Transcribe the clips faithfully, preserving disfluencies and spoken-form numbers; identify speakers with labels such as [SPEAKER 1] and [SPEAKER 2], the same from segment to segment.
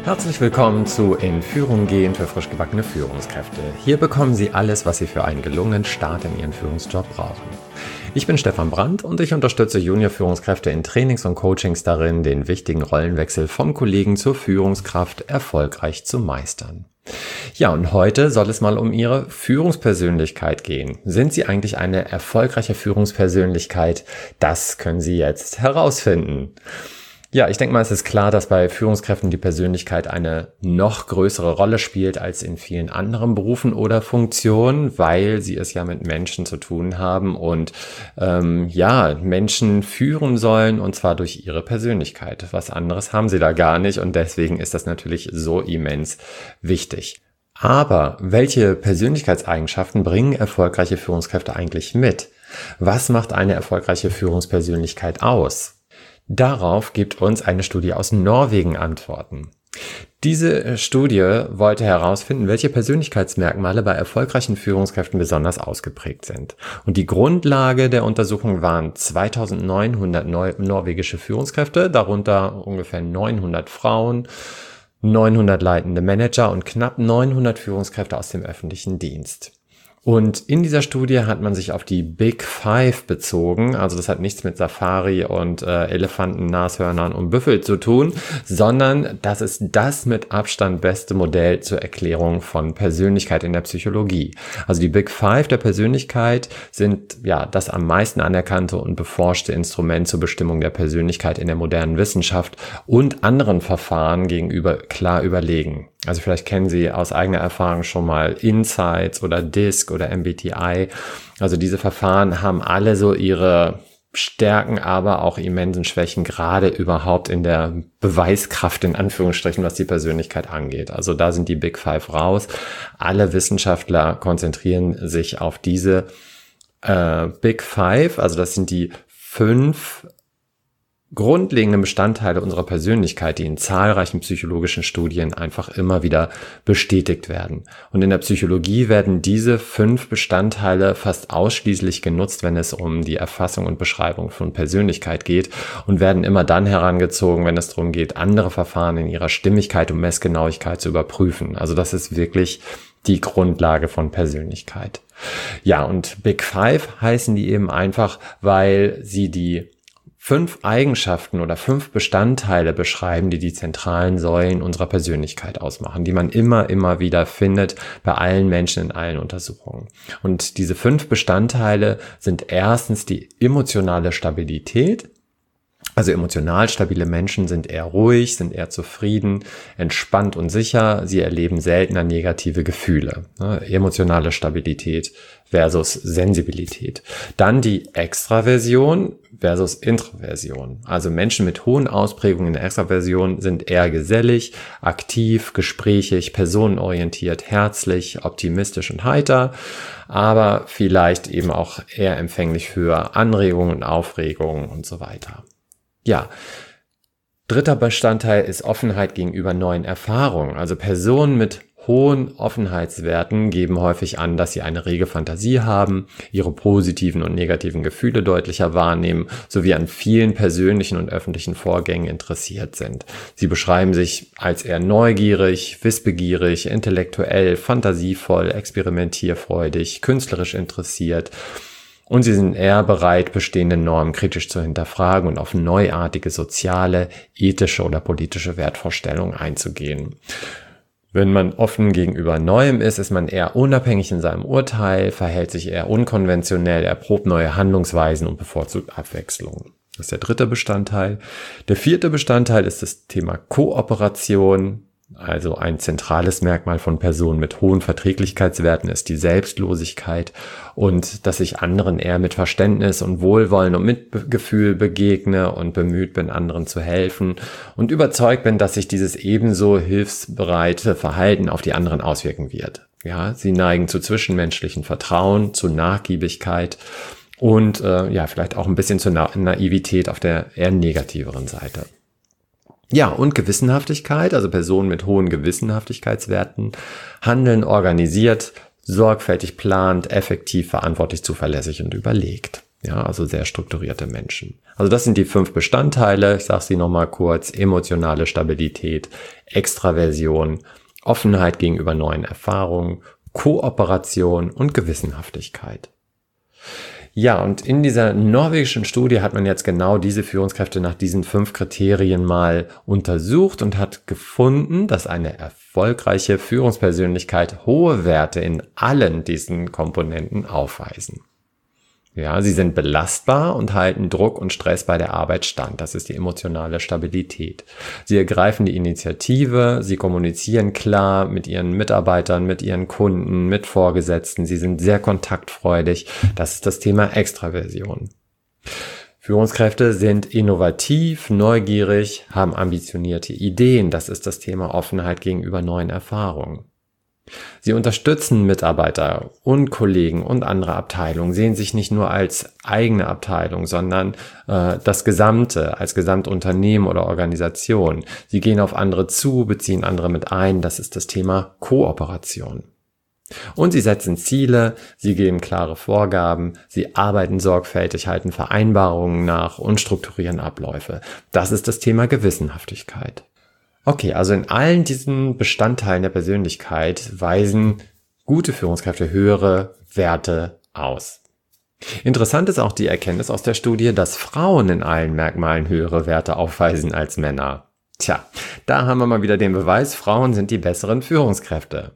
[SPEAKER 1] Herzlich willkommen zu In Führung gehen für frisch gebackene Führungskräfte. Hier bekommen Sie alles, was Sie für einen gelungenen Start in Ihren Führungsjob brauchen. Ich bin Stefan Brandt und ich unterstütze Junior-Führungskräfte in Trainings und Coachings darin, den wichtigen Rollenwechsel vom Kollegen zur Führungskraft erfolgreich zu meistern. Ja, und heute soll es mal um Ihre Führungspersönlichkeit gehen. Sind Sie eigentlich eine erfolgreiche Führungspersönlichkeit? Das können Sie jetzt herausfinden. Ja, ich denke mal, es ist klar, dass bei Führungskräften die Persönlichkeit eine noch größere Rolle spielt als in vielen anderen Berufen oder Funktionen, weil sie es ja mit Menschen zu tun haben und ähm, ja, Menschen führen sollen und zwar durch ihre Persönlichkeit. Was anderes haben sie da gar nicht und deswegen ist das natürlich so immens wichtig. Aber welche Persönlichkeitseigenschaften bringen erfolgreiche Führungskräfte eigentlich mit? Was macht eine erfolgreiche Führungspersönlichkeit aus? Darauf gibt uns eine Studie aus Norwegen Antworten. Diese Studie wollte herausfinden, welche Persönlichkeitsmerkmale bei erfolgreichen Führungskräften besonders ausgeprägt sind. Und die Grundlage der Untersuchung waren zweitausendneunhundert nor- norwegische Führungskräfte, darunter ungefähr neunhundert Frauen, neunhundert leitende Manager und knapp neunhundert Führungskräfte aus dem öffentlichen Dienst. Und in dieser Studie hat man sich auf die Big Five bezogen, also das hat nichts mit Safari und äh, Elefanten, Nashörnern und Büffel zu tun, sondern das ist das mit Abstand beste Modell zur Erklärung von Persönlichkeit in der Psychologie. Also die Big Five der Persönlichkeit sind ja das am meisten anerkannte und beforschte Instrument zur Bestimmung der Persönlichkeit in der modernen Wissenschaft und anderen Verfahren gegenüber klar überlegen. Also vielleicht kennen Sie aus eigener Erfahrung schon mal Insights oder D I S C oder M B T I. Also diese Verfahren haben alle so ihre Stärken, aber auch immensen Schwächen, gerade überhaupt in der Beweiskraft in Anführungsstrichen, was die Persönlichkeit angeht. Also da sind die Big Five raus. Alle Wissenschaftler konzentrieren sich auf diese äh, Big Five. Also das sind die fünf grundlegende Bestandteile unserer Persönlichkeit, die in zahlreichen psychologischen Studien einfach immer wieder bestätigt werden. Und in der Psychologie werden diese fünf Bestandteile fast ausschließlich genutzt, wenn es um die Erfassung und Beschreibung von Persönlichkeit geht und werden immer dann herangezogen, wenn es darum geht, andere Verfahren in ihrer Stimmigkeit und Messgenauigkeit zu überprüfen. Also das ist wirklich die Grundlage von Persönlichkeit. Ja, und Big Five heißen die eben einfach, weil sie die fünf Eigenschaften oder fünf Bestandteile beschreiben, die die zentralen Säulen unserer Persönlichkeit ausmachen, die man immer, immer wieder findet bei allen Menschen in allen Untersuchungen. Und diese fünf Bestandteile sind erstens die emotionale Stabilität. Also emotional stabile Menschen sind eher ruhig, sind eher zufrieden, entspannt und sicher. Sie erleben seltener negative Gefühle. Emotionale Stabilität versus Sensibilität. Dann die Extraversion versus Introversion. Also Menschen mit hohen Ausprägungen in der Extraversion sind eher gesellig, aktiv, gesprächig, personenorientiert, herzlich, optimistisch und heiter, aber vielleicht eben auch eher empfänglich für Anregungen und Aufregungen und so weiter. Ja, dritter Bestandteil ist Offenheit gegenüber neuen Erfahrungen. Also Personen mit hohen Offenheitswerten geben häufig an, dass sie eine rege Fantasie haben, ihre positiven und negativen Gefühle deutlicher wahrnehmen, sowie an vielen persönlichen und öffentlichen Vorgängen interessiert sind. Sie beschreiben sich als eher neugierig, wissbegierig, intellektuell, fantasievoll, experimentierfreudig, künstlerisch interessiert. Und sie sind eher bereit, bestehende Normen kritisch zu hinterfragen und auf neuartige soziale, ethische oder politische Wertvorstellungen einzugehen. Wenn man offen gegenüber Neuem ist, ist man eher unabhängig in seinem Urteil, verhält sich eher unkonventionell, erprobt neue Handlungsweisen und bevorzugt Abwechslung. Das ist der dritte Bestandteil. Der vierte Bestandteil ist das Thema Kooperation. Also ein zentrales Merkmal von Personen mit hohen Verträglichkeitswerten ist die Selbstlosigkeit und dass ich anderen eher mit Verständnis und Wohlwollen und Mitgefühl begegne und bemüht bin, anderen zu helfen und überzeugt bin, dass sich dieses ebenso hilfsbereite Verhalten auf die anderen auswirken wird. Ja, sie neigen zu zwischenmenschlichem Vertrauen, zu Nachgiebigkeit und äh, ja, vielleicht auch ein bisschen zur Na- Naivität auf der eher negativeren Seite. Ja, und Gewissenhaftigkeit, also Personen mit hohen Gewissenhaftigkeitswerten, handeln organisiert, sorgfältig plant, effektiv, verantwortlich, zuverlässig und überlegt. Ja, also sehr strukturierte Menschen. Also das sind die fünf Bestandteile. Ich sage sie nochmal kurz. Emotionale Stabilität, Extraversion, Offenheit gegenüber neuen Erfahrungen, Kooperation und Gewissenhaftigkeit. Ja, und in dieser norwegischen Studie hat man jetzt genau diese Führungskräfte nach diesen fünf Kriterien mal untersucht und hat gefunden, dass eine erfolgreiche Führungspersönlichkeit hohe Werte in allen diesen Komponenten aufweisen. Ja, sie sind belastbar und halten Druck und Stress bei der Arbeit stand. Das ist die emotionale Stabilität. Sie ergreifen die Initiative, sie kommunizieren klar mit ihren Mitarbeitern, mit ihren Kunden, mit Vorgesetzten. Sie sind sehr kontaktfreudig. Das ist das Thema Extraversion. Führungskräfte sind innovativ, neugierig, haben ambitionierte Ideen. Das ist das Thema Offenheit gegenüber neuen Erfahrungen. Sie unterstützen Mitarbeiter und Kollegen und andere Abteilungen, sehen sich nicht nur als eigene Abteilung, sondern äh, das Gesamte, als Gesamtunternehmen oder Organisation. Sie gehen auf andere zu, beziehen andere mit ein. Das ist das Thema Kooperation. Und sie setzen Ziele, sie geben klare Vorgaben, sie arbeiten sorgfältig, halten Vereinbarungen nach und strukturieren Abläufe. Das ist das Thema Gewissenhaftigkeit. Okay, also in allen diesen Bestandteilen der Persönlichkeit weisen gute Führungskräfte höhere Werte aus. Interessant ist auch die Erkenntnis aus der Studie, dass Frauen in allen Merkmalen höhere Werte aufweisen als Männer. Tja, da haben wir mal wieder den Beweis, Frauen sind die besseren Führungskräfte.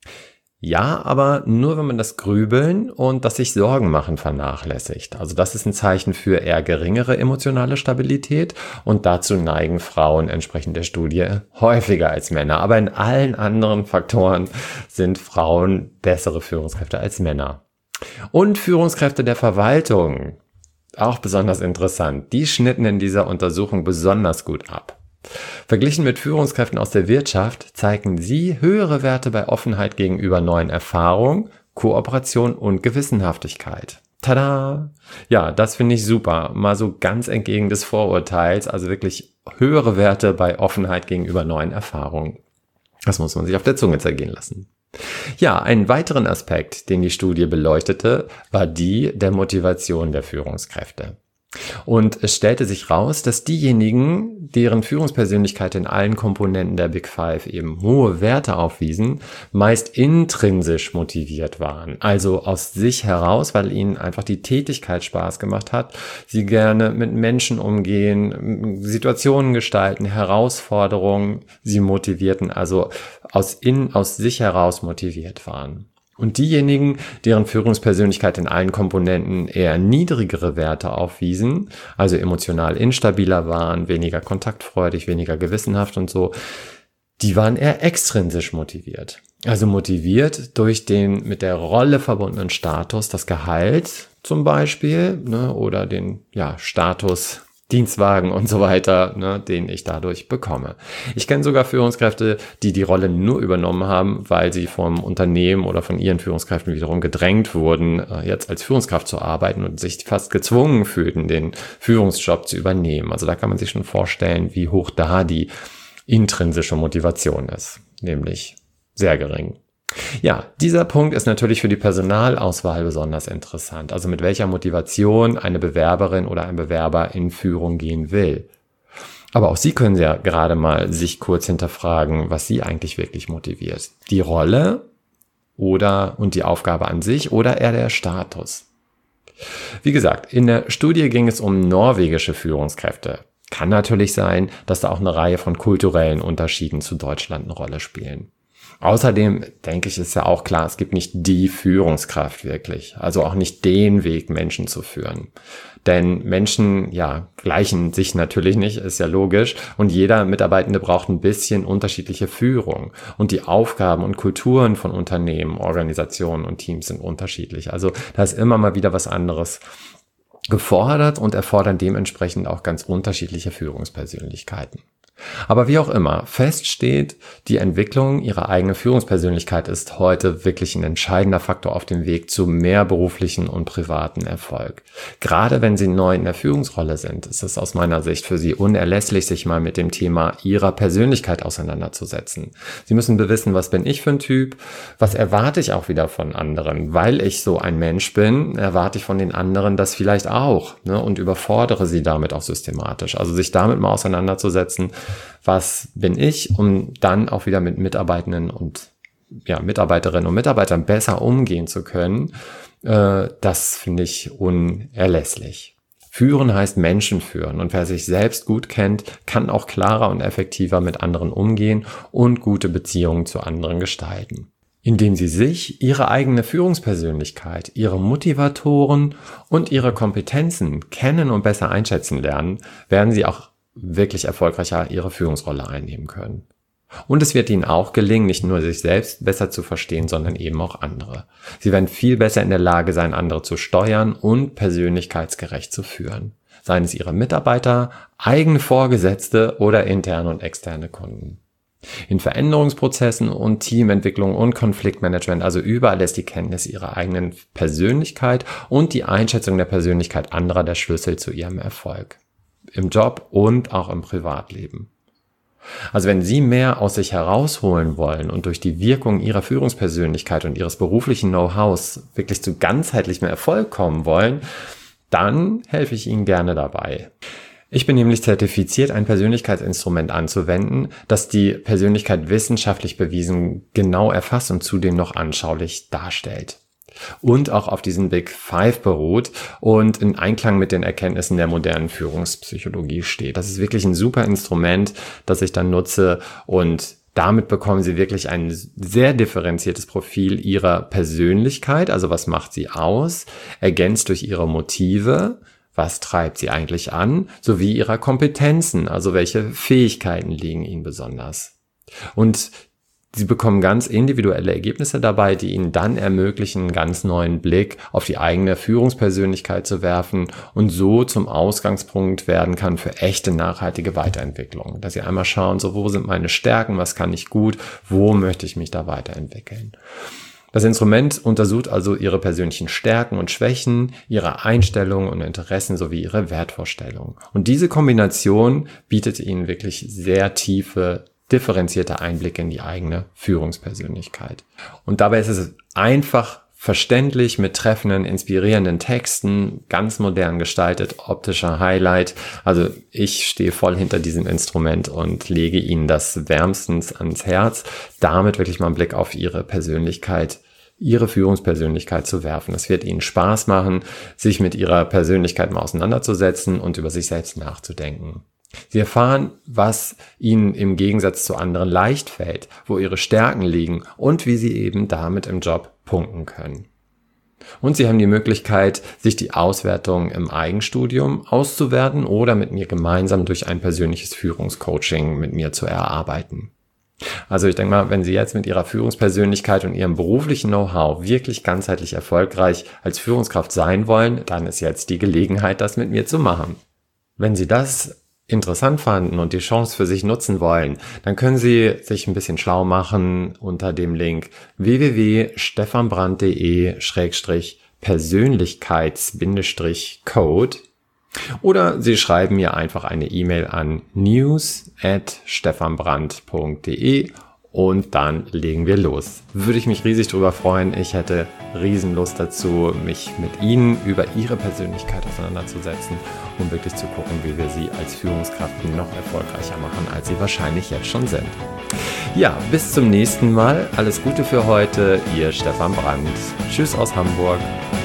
[SPEAKER 1] Ja, aber nur wenn man das Grübeln und das sich Sorgen machen vernachlässigt. Also das ist ein Zeichen für eher geringere emotionale Stabilität und dazu neigen Frauen entsprechend der Studie häufiger als Männer. Aber in allen anderen Faktoren sind Frauen bessere Führungskräfte als Männer. Und Führungskräfte der Verwaltung, auch besonders interessant, die schnitten in dieser Untersuchung besonders gut ab. Verglichen mit Führungskräften aus der Wirtschaft zeigen sie höhere Werte bei Offenheit gegenüber neuen Erfahrungen, Kooperation und Gewissenhaftigkeit. Tada! Ja, das finde ich super. Mal so ganz entgegen des Vorurteils, also wirklich höhere Werte bei Offenheit gegenüber neuen Erfahrungen. Das muss man sich auf der Zunge zergehen lassen. Ja, einen weiteren Aspekt, den die Studie beleuchtete, war die der Motivation der Führungskräfte. Und es stellte sich raus, dass diejenigen, deren Führungspersönlichkeit in allen Komponenten der Big Five eben hohe Werte aufwiesen, meist intrinsisch motiviert waren. Also aus sich heraus, weil ihnen einfach die Tätigkeit Spaß gemacht hat, sie gerne mit Menschen umgehen, Situationen gestalten, Herausforderungen sie motivierten, also aus innen, aus sich heraus motiviert waren. Und diejenigen, deren Führungspersönlichkeit in allen Komponenten eher niedrigere Werte aufwiesen, also emotional instabiler waren, weniger kontaktfreudig, weniger gewissenhaft und so, die waren eher extrinsisch motiviert. Also motiviert durch den mit der Rolle verbundenen Status, das Gehalt zum Beispiel, ne, oder den ja, Status Dienstwagen und so weiter, ne, den ich dadurch bekomme. Ich kenne sogar Führungskräfte, die die Rolle nur übernommen haben, weil sie vom Unternehmen oder von ihren Führungskräften wiederum gedrängt wurden, jetzt als Führungskraft zu arbeiten und sich fast gezwungen fühlten, den Führungsjob zu übernehmen. Also da kann man sich schon vorstellen, wie hoch da die intrinsische Motivation ist, nämlich sehr gering. Ja, dieser Punkt ist natürlich für die Personalauswahl besonders interessant, also mit welcher Motivation eine Bewerberin oder ein Bewerber in Führung gehen will. Aber auch Sie können ja gerade mal sich kurz hinterfragen, was Sie eigentlich wirklich motiviert. Die Rolle oder und die Aufgabe an sich oder eher der Status. Wie gesagt, in der Studie ging es um norwegische Führungskräfte. Kann natürlich sein, dass da auch eine Reihe von kulturellen Unterschieden zu Deutschland eine Rolle spielen. Außerdem denke ich, ist ja auch klar, es gibt nicht die Führungskraft wirklich, also auch nicht den Weg, Menschen zu führen. Denn Menschen, ja, gleichen sich natürlich nicht, ist ja logisch. Und jeder Mitarbeitende braucht ein bisschen unterschiedliche Führung. Und die Aufgaben und Kulturen von Unternehmen, Organisationen und Teams sind unterschiedlich. Also da ist immer mal wieder was anderes gefordert und erfordern dementsprechend auch ganz unterschiedliche Führungspersönlichkeiten. Aber wie auch immer, fest steht, die Entwicklung ihrer eigenen Führungspersönlichkeit ist heute wirklich ein entscheidender Faktor auf dem Weg zu mehr beruflichen und privaten Erfolg. Gerade wenn Sie neu in der Führungsrolle sind, ist es aus meiner Sicht für Sie unerlässlich, sich mal mit dem Thema Ihrer Persönlichkeit auseinanderzusetzen. Sie müssen bewissen, was bin ich für ein Typ, was erwarte ich auch wieder von anderen. Weil ich so ein Mensch bin, erwarte ich von den anderen das vielleicht auch, ne, und überfordere sie damit auch systematisch. Also sich damit mal auseinanderzusetzen, was bin ich, um dann auch wieder mit Mitarbeitenden und ja, Mitarbeiterinnen und Mitarbeitern besser umgehen zu können, äh, das finde ich unerlässlich. Führen heißt Menschen führen und wer sich selbst gut kennt, kann auch klarer und effektiver mit anderen umgehen und gute Beziehungen zu anderen gestalten. Indem sie sich, ihre eigene Führungspersönlichkeit, ihre Motivatoren und ihre Kompetenzen kennen und besser einschätzen lernen, werden sie auch wirklich erfolgreicher ihre Führungsrolle einnehmen können. Und es wird ihnen auch gelingen, nicht nur sich selbst besser zu verstehen, sondern eben auch andere. Sie werden viel besser in der Lage sein, andere zu steuern und persönlichkeitsgerecht zu führen. Seien es ihre Mitarbeiter, eigene Vorgesetzte oder interne und externe Kunden. In Veränderungsprozessen und Teamentwicklung und Konfliktmanagement, also überall ist die Kenntnis ihrer eigenen Persönlichkeit und die Einschätzung der Persönlichkeit anderer der Schlüssel zu ihrem Erfolg. Im Job und auch im Privatleben. Also wenn Sie mehr aus sich herausholen wollen und durch die Wirkung Ihrer Führungspersönlichkeit und Ihres beruflichen Know-hows wirklich zu ganzheitlichem Erfolg kommen wollen, dann helfe ich Ihnen gerne dabei. Ich bin nämlich zertifiziert, ein Persönlichkeitsinstrument anzuwenden, das die Persönlichkeit wissenschaftlich bewiesen genau erfasst und zudem noch anschaulich darstellt. Und auch auf diesen Big Five beruht und in Einklang mit den Erkenntnissen der modernen Führungspsychologie steht. Das ist wirklich ein super Instrument, das ich dann nutze und damit bekommen Sie wirklich ein sehr differenziertes Profil Ihrer Persönlichkeit, also was macht sie aus, ergänzt durch Ihre Motive, was treibt sie eigentlich an, sowie Ihrer Kompetenzen, also welche Fähigkeiten liegen Ihnen besonders. Und Sie bekommen ganz individuelle Ergebnisse dabei, die Ihnen dann ermöglichen, einen ganz neuen Blick auf die eigene Führungspersönlichkeit zu werfen und so zum Ausgangspunkt werden kann für echte nachhaltige Weiterentwicklung. Dass Sie einmal schauen, so wo sind meine Stärken, was kann ich gut, wo möchte ich mich da weiterentwickeln. Das Instrument untersucht also Ihre persönlichen Stärken und Schwächen, Ihre Einstellungen und Interessen sowie Ihre Wertvorstellungen. Und diese Kombination bietet Ihnen wirklich sehr tiefe differenzierter Einblick in die eigene Führungspersönlichkeit. Und dabei ist es einfach verständlich mit treffenden, inspirierenden Texten, ganz modern gestaltet, optischer Highlight. Also ich stehe voll hinter diesem Instrument und lege Ihnen das wärmstens ans Herz, damit wirklich mal einen Blick auf Ihre Persönlichkeit, Ihre Führungspersönlichkeit zu werfen. Es wird Ihnen Spaß machen, sich mit Ihrer Persönlichkeit mal auseinanderzusetzen und über sich selbst nachzudenken. Sie erfahren, was Ihnen im Gegensatz zu anderen leicht fällt, wo Ihre Stärken liegen und wie Sie eben damit im Job punkten können. Und Sie haben die Möglichkeit, sich die Auswertung im Eigenstudium auszuwerten oder mit mir gemeinsam durch ein persönliches Führungscoaching mit mir zu erarbeiten. Also ich denke mal, wenn Sie jetzt mit Ihrer Führungspersönlichkeit und Ihrem beruflichen Know-how wirklich ganzheitlich erfolgreich als Führungskraft sein wollen, dann ist jetzt die Gelegenheit, das mit mir zu machen. Wenn Sie das interessant fanden und die Chance für sich nutzen wollen, dann können Sie sich ein bisschen schlau machen unter dem Link w w w punkt stefanbrand punkt de slash persönlichkeits Code oder Sie schreiben mir einfach eine E-Mail an news at stefanbrand punkt de und dann legen wir los. Würde ich mich riesig drüber freuen. Ich hätte riesen Lust dazu, mich mit Ihnen über Ihre Persönlichkeit auseinanderzusetzen und wirklich zu gucken, wie wir Sie als Führungskraft noch erfolgreicher machen, als Sie wahrscheinlich jetzt schon sind. Ja, bis zum nächsten Mal. Alles Gute für heute. Ihr Stefan Brand. Tschüss aus Hamburg.